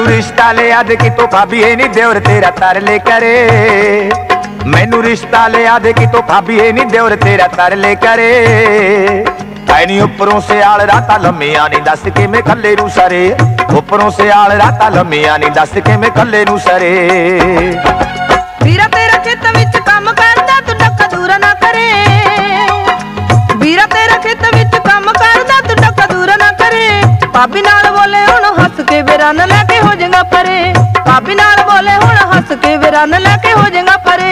मैनू रिश्ता लिया दे कितों भाभी है नी देवर तेरा तरले करे। मैनू रिश्ता लिया दे कितों भाभी है नी देवर तेरा तरले करे। ऐनी उपरों से आल राता लम्मिया नी दस के मैं कल्ले नू सरे। उपरों से आल राता लम्मिया नी दस के मैं कल्ले नू सरे। ਵੀਰਾ ਤੇਰਾ ਖੇਤ ਵਿੱਚ ਕੰਮ ਕਰਦਾ ਤੂੰ ਡੱਕਾ ਦੂਰ ਨਾ ਕਰੇ। ਵੀਰਾ ਤੇਰਾ ਖੇਤ ਵਿੱਚ ਕੰਮ ਕਰਦਾ ਤੂੰ ਡੱਕਾ ਦੂਰ ਨਾ ਕਰੇ। ਭਾਬੀ ਨਾਲ ਬੋਲੇ ਹੁਣ ਹੱਸ ਕੇ ਵੀਰਨ ਲੈ ਕੇ ਹੋ ਜਾਏਗਾ ਪਰੇ। ਭਾਬੀ ਨਾਲ ਬੋਲੇ ਹੁਣ ਹੱਸ ਕੇ ਵੀਰਨ ਲੈ ਕੇ ਹੋ ਜਾਏਗਾ ਪਰੇ।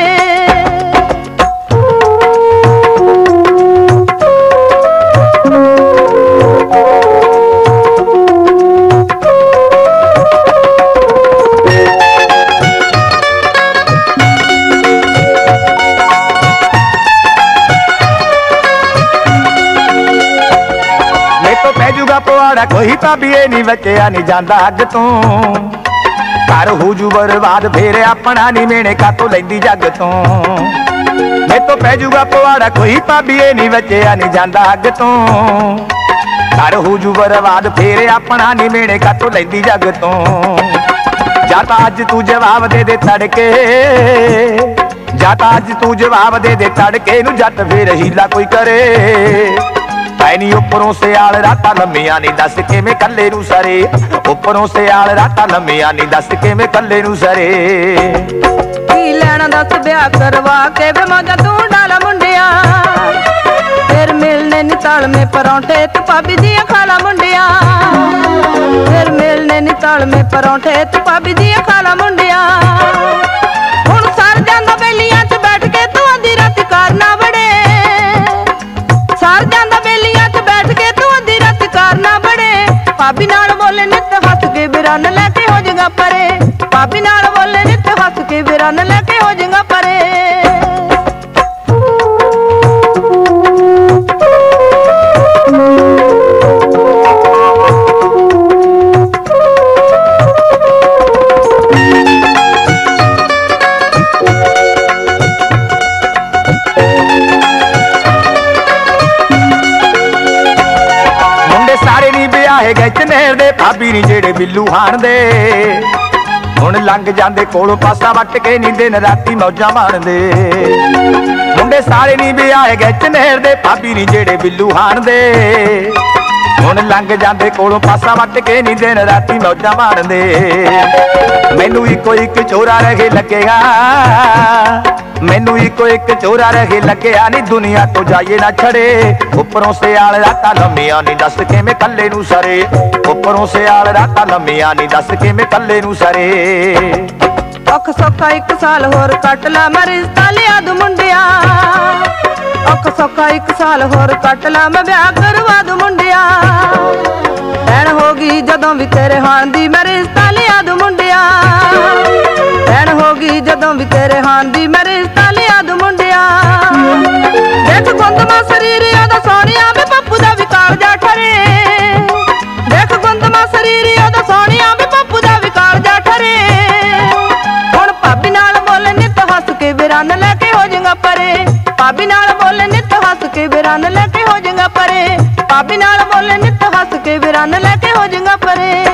पवाड़ा कोई भाभी नहीं बचया नहीं जाता अग तो। घर हो जू बर्बाद फिर अपना नहीं मेने का तो लैंदी जग तो। मैं तो पै जूगा पवाड़ा कोई भाभी नहीं बचया नहीं जाता अग तो। घर हो जू बर्बाद फिर अपना नहीं मेने का तो लैंदी जग तो। जाता अज तू जवाब दे दे तड़के। जाता अज तू जवाब दे दे तड़के नू जट फिर हीला कोई करे। ऐनी उपरों से आल राता लम्मिया नी दस के मैं कल्ले नू सरे। उपरों से आल राता लम्मिया नी दस के मैं कल्ले नू सरे। की लैना दस ब्याह करवा के वे मौजा तू डाला मुंडिया। फिर मिलने निताल में परौंठे तू भाभी दिया खाला मुंडिया। फिर मिलने निताल में परौंठे तू भाभी दिया खाला मुंडिया। हुण सर जांदा बेलियां च बैठ के तू आधी रात कार ना बड़े। सर जांदा बेलियां च बैठ के तू आधी रात कार ना बड़े। भाभी नाल बोले नित हस के बिरन लेके हो जाएगा परे। भाभी नाल बोले नित हस के बिरन लेके हो जाएगा परे। चनेर दे भाभी नी जेड़े बिल्लू हाण दे। हुण लंघ जांदे कोलों पासा वट के नी दिन राती मौजा मारदे। मुंडे सारे नी ब्याहे गए चनेर दे भाभी नी जेड़े बिल्लू हाण दे। हुण लंघ जांदे कोलों पासा वट के नी दिन राती मौजा मारदे। मैनू इको इक चोरा रहे लगेगा। मैनू इको एक चोरा रहे लगेया नी दुनिया तो जाइए ना छड़े। उपरों से आल राता लम्मिया नी दस के मैं कल्ले नू सरे। उपरों से आल राता लम्मिया नी दस के मैं कल्ले नू सरे। औख सौखा एक साल होर कट ला मैं रिश्ता लिया दू मुंडिया। औख सौखा एक साल होर कट ला मैं ब्याह करवा दू मुंडिया। भैन होगी जदों भी तेरे हान दी मैं रिश्ता लिया दू मुंडिया। भैन होगी जदों भी तेरे हान दी मैं रिश्ता लिया दू मुंडिया। देख गुंदमा शरीर ओदा सोनिया वे पप्पू दा भी कागजा ठरे। देख गुंदमा शरीर ओदा सोनिया वे पप्पू दा भी कागजा ठरे। हुण भाभी नाल बोले नित हस के बिरन लेके हो जाएगा परे। भाभी नाल बोले नित हस के बिरन लेके हो जाएगा परे। भाभी नाल बोले नित हस के बिरन लेके हो जाएगा परे।